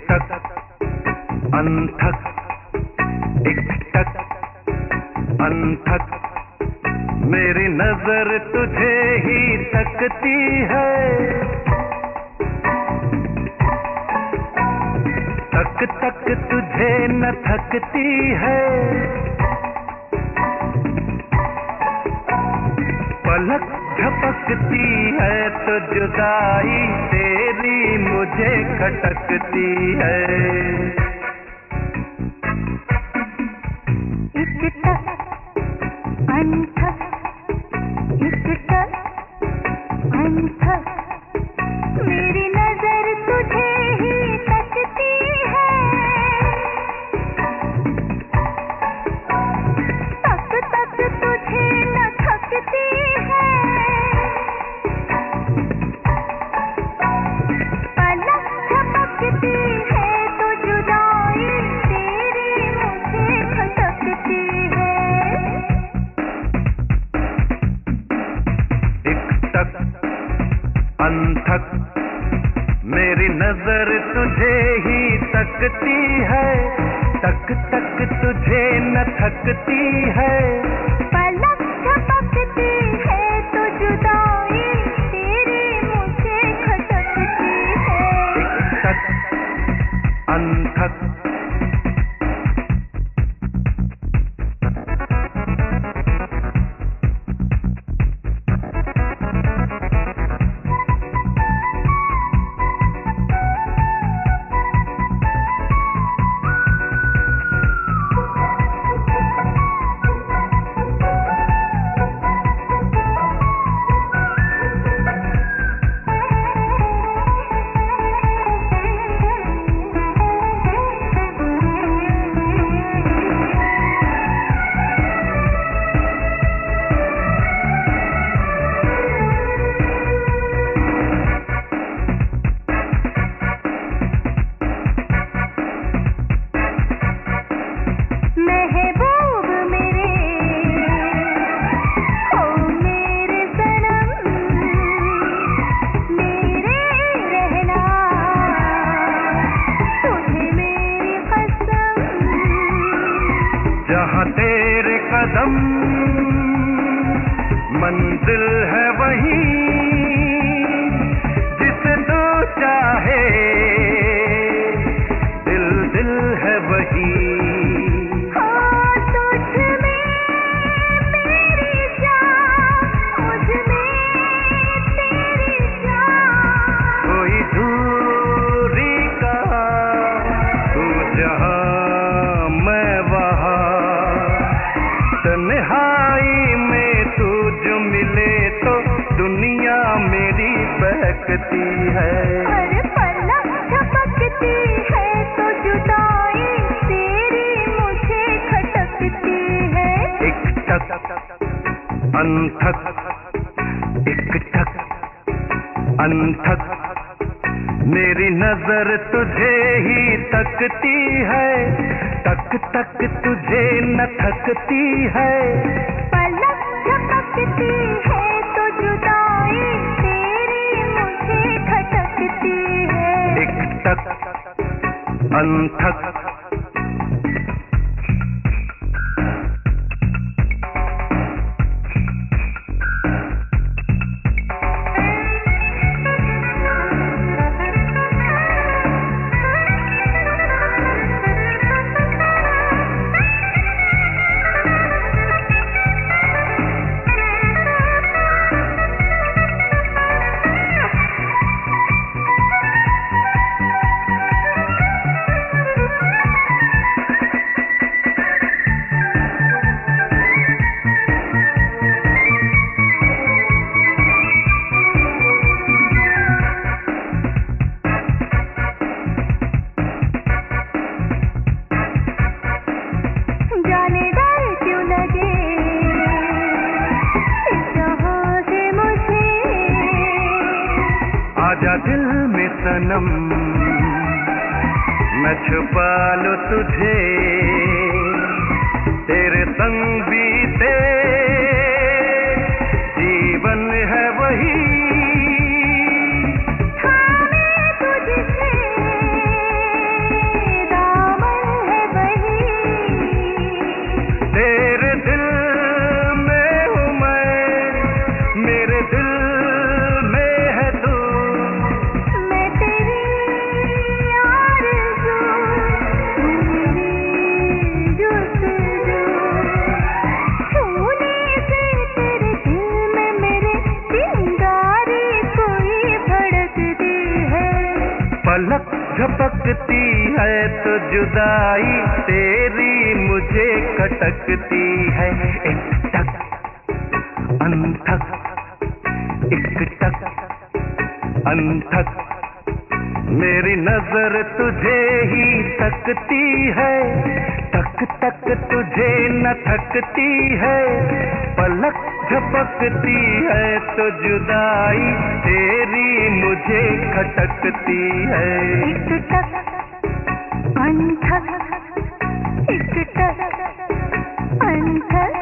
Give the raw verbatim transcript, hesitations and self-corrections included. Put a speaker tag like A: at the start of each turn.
A: टक अनथक, टिक टक अनथक, मेरी नजर तुझे ही तकती है। तक तक तुझे न थकती है, पलक झपकती है तो जुदाई तेरी मुझे खटकती है।
B: इक टक अनथक, इक टक अनथक, मेरी नजर तुझे ही तकती है। तक तक तुझे न थकती है, पलक झपकती है तो जुदाई तेरी मुझे खटकती है।
A: टिक टक अनथक, मेरी नजर तुझे ही तकती है। तक तक तुझे न थकती है,
B: पलक झपकती है तो जुदाई तेरी मुझे खटकती है।
A: टिक टक अनथक।
B: महबूब मेरे हो मेरे सनम, मेरे रहना तुझे मेरी कसम।
A: जहाँ तेरे कदम मंजिल है वही, जिसे तू चाहे दिल दिल है वही।
B: हो तुझ में मेरी जान, मुझ में तेरी जान।
A: कोई दूरी का तू जहाँ मैं वहाँ, तन्हाई में तू जो मिले तो दुनिया मेरी बहकती है।
B: अरे पलक झपकती है तो जुदाई तेरी मुझे खटकती है।
A: टिक टक अनथक, टिक टक अनथक, मेरी नजर तुझे ही तकती है। तक तक तुझे न थकती है,
B: पलक झपकती है तो जुदाई तेरी मुझे खटकती है।
A: टिक टक अनथक।
B: जाने डर क्यों लगे इस जहां से मुझे,
A: आजा दिल में सनम मैं छुपा लूं तुझे, तेरे संग बीते जीवन है वही।
B: हाँ मैं तुझसे
A: पलक झपकती है तो जुदाई तेरी मुझे खटकती है। एक टक अनथक, एक टक अनथक, मेरी नजर तुझे ही तकती है, तक तक तुझे न थकती है, पलक झपकती है तो जुदाई तेरी मुझे खटकती है।
B: एक टक अनथक, एक टक अनथक।